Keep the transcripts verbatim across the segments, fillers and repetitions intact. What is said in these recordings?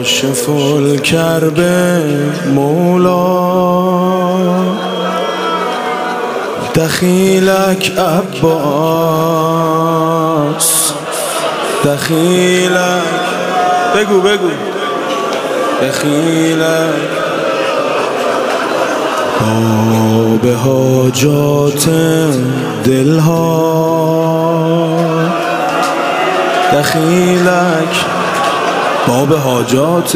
کاشف الکرب مولا دخیلک عباس دخیلک بگو بگو دخیلک باب حاجات دلها دخیلک باب حاجات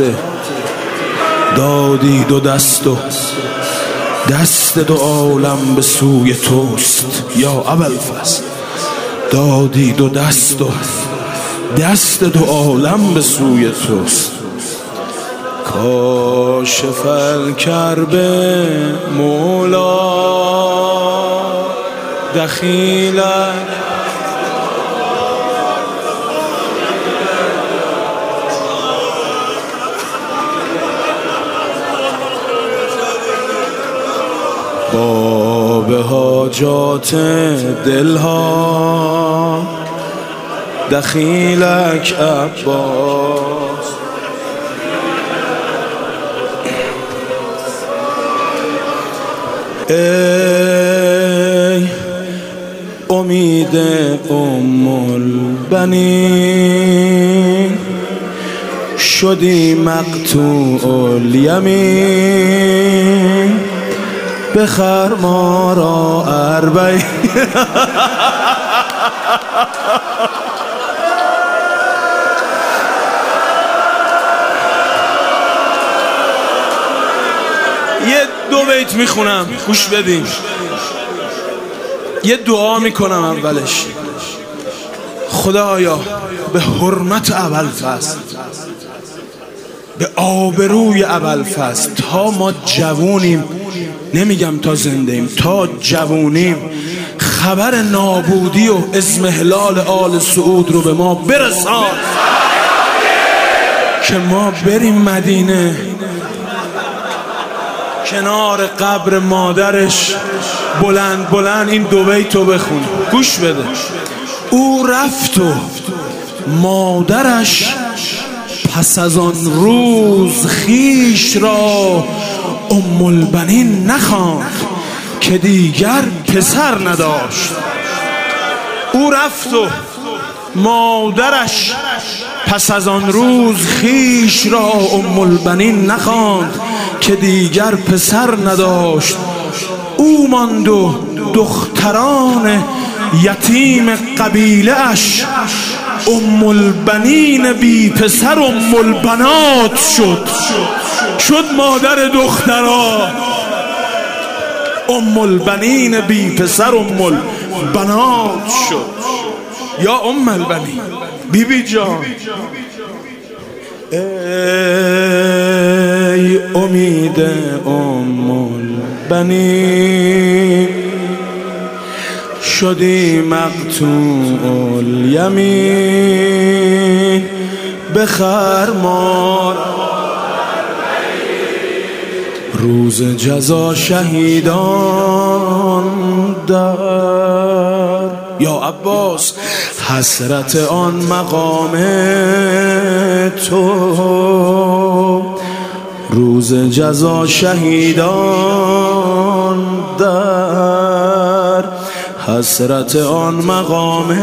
دادی دو دست و دست دو عالم به سوی توست یا ابوالفضل دادی دو دست و دست دو عالم به سوی توست کاشف الکرب مولا دخیلک باب حاجات دلها دخیلک عباس ای امید ام البنین شدی مقطوع الیمین بخر ما را اربعین یه دو بیت میخونم گوش بدین یه دعا میکنم اولش خدایا به حرمت ابوالفضل به آبروی ابوالفضل تا ما جوونیم نمیگم تا زنده ایم تا جوونیم خبر نابودی و اضمحلال آل سعود رو به ما برسان که ما بریم مدینه کنار قبر مادرش بلند بلند این دو بیتو بخون گوش بده او رفت و مادرش پس از آن روز خیش را ام البنین نخواند که دیگر پسر نداشت او رفت و مادرش پس از آن روز خیش را ام البنین نخواند که دیگر پسر نداشت او ماند و دختران یتیم قبیله اش ام البنین بی پسر ام البنات شد شد مادر دختران ام البنین بی پسر ام البنات شد یا ام البنین بی بی جان ای امید ام البنین شدی مقطوع الیمین بخر ما روز جزا شهیدان در یا عباس حسرت آن مقام تو روز جزا شهیدان در حسرت آن مقام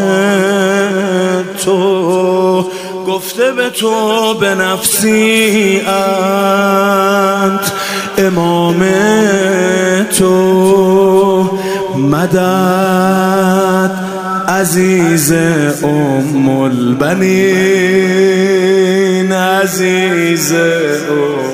تو گفته به تو به نفسی انت امام تو مدد عزیز ام البنین عزیز ام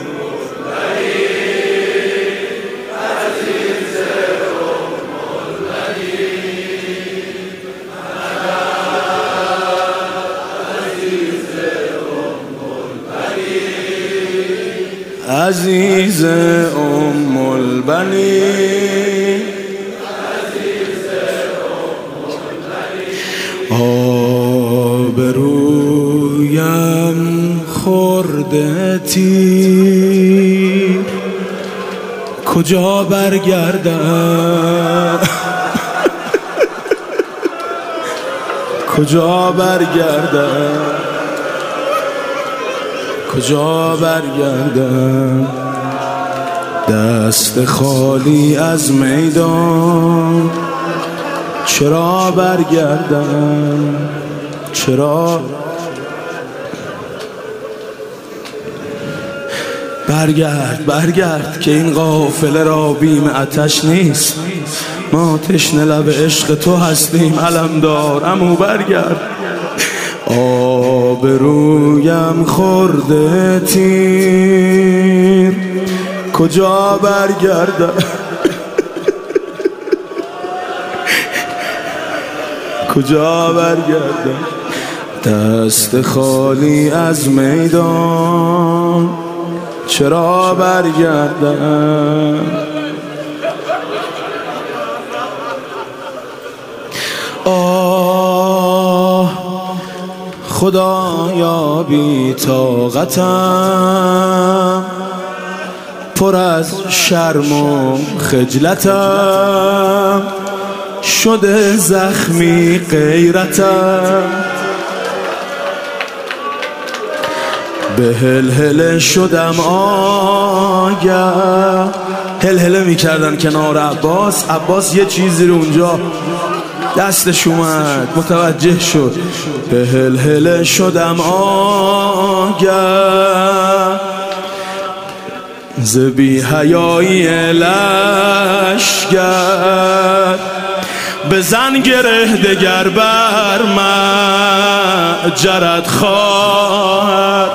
عزیز ام البنین آبرویم خورده تیر کجا برگردم کجا برگردم کجا برگردم؟ دست خالی از میدان، چرا برگردم؟ چرا برگرد برگرد که این قافله را بیم آتش نیست. ما تشنه لب عشق تو هستیم علمدار، عمو برگرد. آبرویم خورده تیر، کجا برگردم؟ کجا برگردم؟ دست خالی از میدان، چرا برگردم؟ آه خدایا بی طاقتم، پر از شرم و خجلتم، شده زخمی غیرتم. به هلهله شدم آگه، هلهله میکردن کنار عباس. عباس یه چیزی رو اونجا دستش اومد، متوجه شد. به هلهله شدم آگه، ز بی حیایی لشگر. بزن گره دگر بر معجرت خواهر.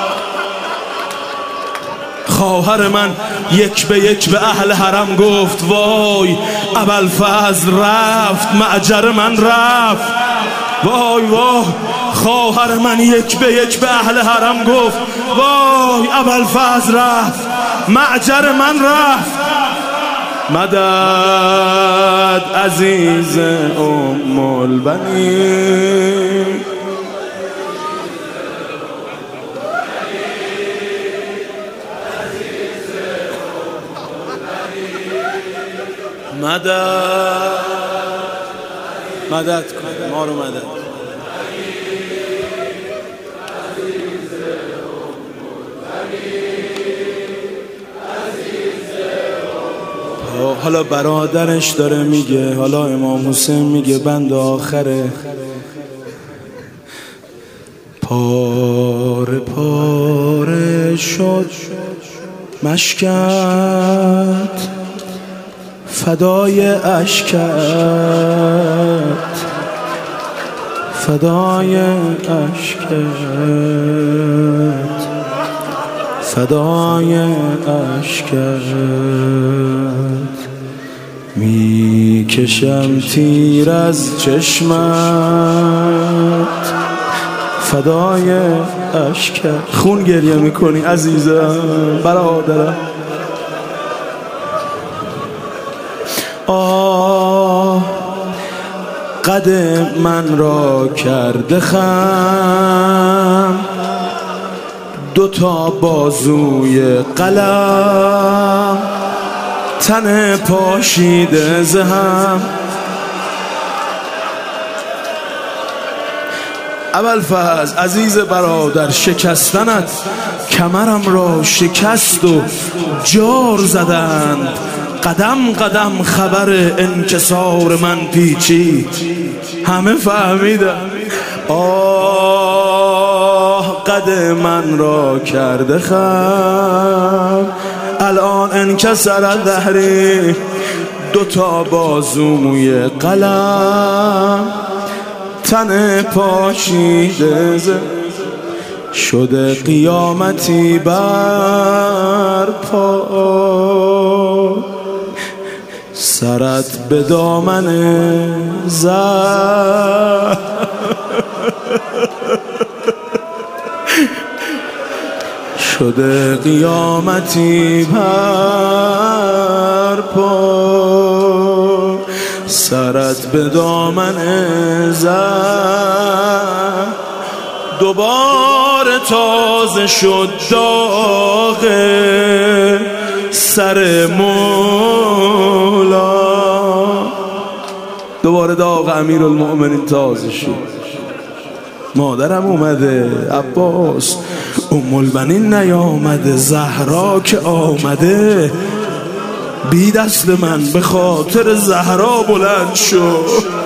خواهر من یک به یک به اهل حرم گفت وای ابوالفضل رفت، معجر من رفت. وای وای خواهر من یک به یک به اهل حرم گفت وای ابوالفضل رفت، معجر من رفت. مدد عزیز ام البنین، مدد مدد کن ما رو، مدد. حالا برادرش داره میگه، حالا امام حسین میگه بند آخره. پاره پاره شد مشکت، فدای اشکت، فدای اشکت، فدای اشکت. میکشم تیر از چشمت، فدای اشکت. خون گریه میکنی عزیزم، برادرم. آه قد من را کرده خم، دو تا بازوی قلم، تن پاشیده زهم. ابوالفضل عزیز برادر، شکستنت کمرم را شکست و جار زدند. قدم قدم خبر انکسار من پیچید، همه فهمیدن. آه قد من را کرده خم، الان انکسر ظهری، دوتا بازوی قلم، تن پاشیده شده قیامتی بر پا. سرت به دامن زهر شده قیامتی بر پا. سرت به دامن زهر دوباره تازه شد داغ سر مولا. دوباره داغ امیرالمؤمنین تازه شد. مادرم اومده عباس، ام البنین نیامده، زهرا که آمده. بی دست من به خاطر زهرا بلند شو.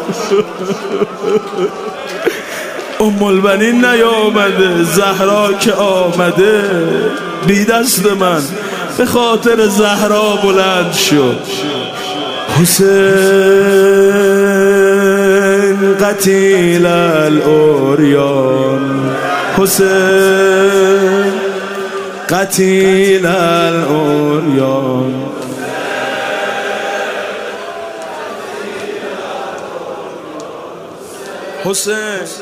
ام البنین نیامده، زهرا که آمده. بی دست من به خاطر زهرا بلند شو. حسین قتیل الاوریان، حسین قتیل الاوریان. حسین